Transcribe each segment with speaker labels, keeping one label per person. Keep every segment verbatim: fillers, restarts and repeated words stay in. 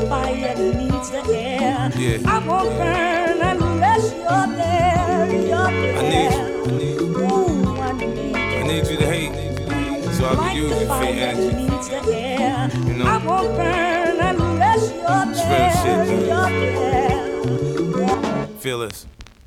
Speaker 1: fire needs the air.
Speaker 2: Yeah.
Speaker 1: I won't burn unless you're there. You're there.
Speaker 2: I need you. I need you.
Speaker 1: Ooh, I need you.
Speaker 2: I need you to hate, so I can
Speaker 1: Like
Speaker 2: use
Speaker 1: the
Speaker 2: your
Speaker 1: fire
Speaker 2: faint energy.
Speaker 1: needs the air.
Speaker 2: You know?
Speaker 1: I won't burn unless you're
Speaker 2: It's real
Speaker 1: there.
Speaker 2: shit,
Speaker 1: You're there.
Speaker 2: Feel this.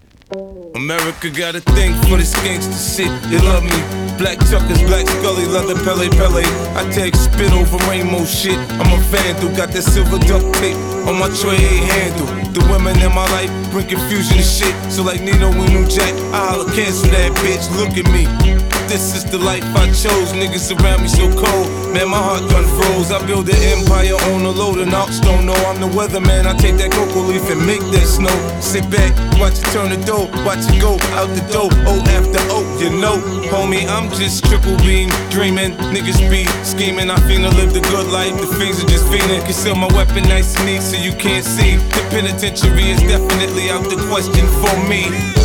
Speaker 2: America got a thing for this gangsta shit. They love me. Black Chuckers, Black Scully, leather Pele Pele. I take spit over rainbow shit. I'm a vandal, got that silver duct tape on my tray handle. The women in my life bring confusion to shit. So like Nino and New Jack, I holla, cancel that bitch. Look at me. This is the life I chose. Niggas around me so cold. Man, my heart done froze. I build an empire on a load of knocks. Don't know I'm the weatherman. I take that cocoa leaf and make that snow. Sit back, watch it turn the dough. Watch it go out the dough. O after O, you know. Homie, I'm just triple beam dreaming. Niggas be scheming. I finna live the good life. The fiends are just fiending. Conceal my weapon nice and neat so you can't see. The penitentiary is definitely out the question for me.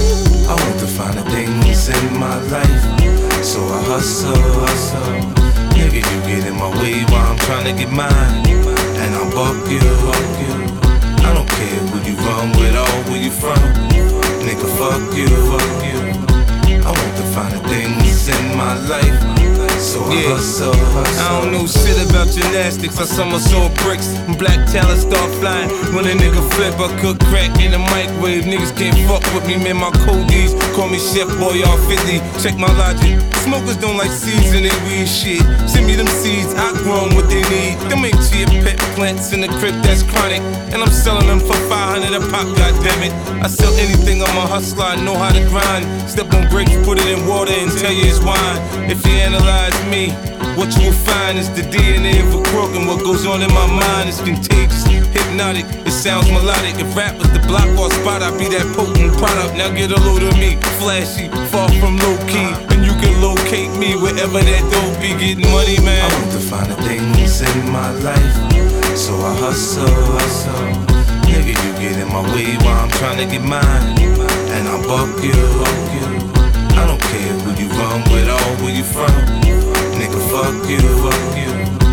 Speaker 2: I want to find the things in my life, so I hustle, hustle. Nigga, you get in my way while I'm trying to get mine, and I'll buck you, buck you. I don't care who you run with or where you from. Nigga, fuck you, fuck you. I want to find the things in my life, so I yeah. hustle, hustle. I don't know shit about gymnastics. I somersault bricks and black talent start flying. When a nigga flip, I cook crack in the microwave. Niggas can't fuck with me, man. My codies call me Chef Boy R fifty. Check my logic. Smokers don't like seeds in their weed shit. Send me them seeds, I grow them what they need. Them ain't chia pet plants in the crib that's chronic, and I'm selling them for five hundred a pop. Goddammit, I sell anything. I'm a hustler. I know how to grind. Step on grapes, put it in water, and tell you it's wine. If you analyze me, what you will find is the D N A of a crook, and what goes on in my mind is contagious, hypnotic, it sounds melodic. If rap was the block or spot, I'd be that potent product. Now get a load of me, flashy, far from low key, and you can locate me wherever that dope be. Getting money, man. I want to find the things in my life, so I hustle, hustle. Nigga, you get in my way while I'm trying to get mine, and I'll buck you, buck you. I don't care who you run with or where you from. Nigga, fuck you, fuck you.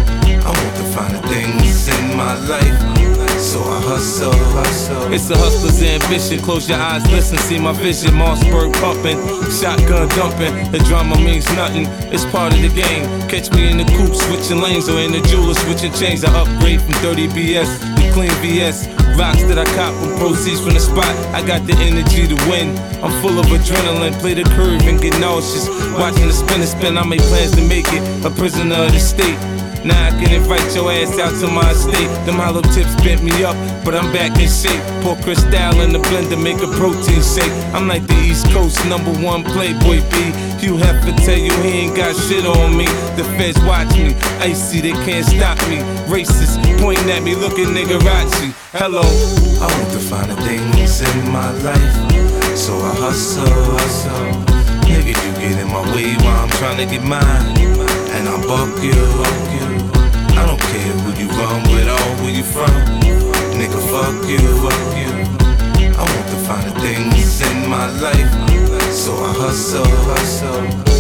Speaker 2: I want to find the things in my life, so I hustle, hustle. It's a hustler's ambition. Close your eyes, listen, see my vision. Mossberg pumping, shotgun dumping. The drama means nothing, it's part of the game. Catch me in the coupe switching lanes, or in the jeweler switching chains. I upgrade from dirty B S to clean V S. Rocks that I cop with proceeds from the spot. I got the energy to win. I'm full of adrenaline. Play the curve and get nauseous. Watching the spin and spin, I make plans to make it a prisoner of the state. Now I can invite your ass out to my estate. Them hollow tips bent me up, but I'm back in shape. Pour Cristal in the blender, make a protein shake. I'm like the East Coast number one Playboy B. Hugh Hefner tell you he ain't got shit on me. The feds watch me, icy, they can't stop me. Racist, pointing at me, looking niggerazzi. Hello, I want to find the things in my life, so I hustle, hustle. Nigga, you get in my way while I'm trying to get mine, and I'll buck you, buck you. I don't care who you run with or where you from. Nigga, fuck you, fuck you. I want to find the things in my life, so I hustle, hustle.